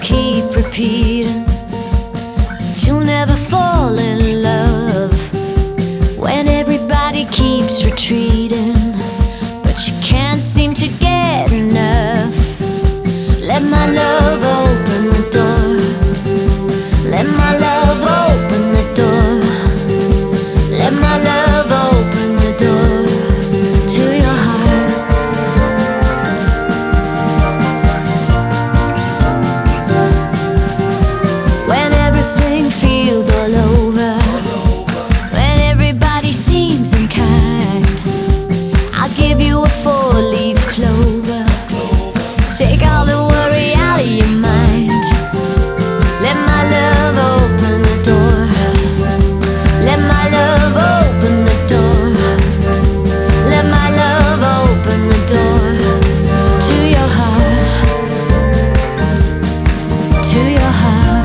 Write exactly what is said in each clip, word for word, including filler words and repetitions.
keep repeating that you'll never fall in love when everybody keeps retreating, but you can't seem to get enough. Let my love open the door. Let my love open the door. Let my love open the door to your heart. When everything feels all over, when everybody seems unkind, I'll give you a four-leaf clover. Take all the worry out of your mind. Let my love open the door. Let my love open the door. Let my love open the door to your heart, to your heart.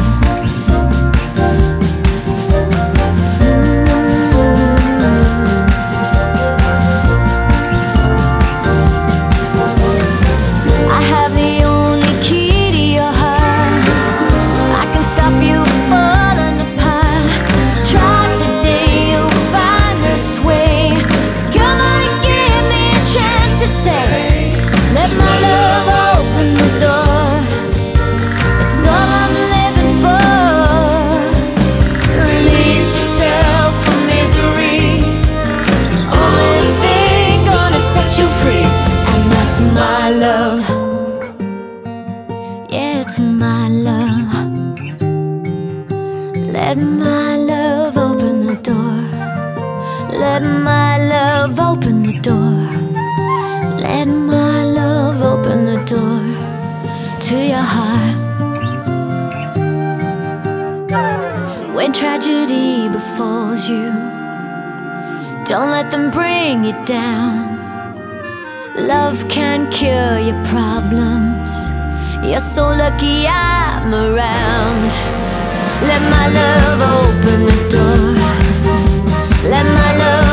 I have the only key to your heart. I can stop you falling apart. Try today, you'll find this way. Come on and give me a chance to say, let my love open the door. That's all I'm living for. Release yourself from misery. Only thing gonna set you free, and that's my love. Yeah, it's my love. Let my love open the door. Let my love open the door. Let my love open the door to your heart. When tragedy befalls you, don't let them bring you down. Love can cure your problems. You're so lucky I'm around. Let my love open the door. Let my love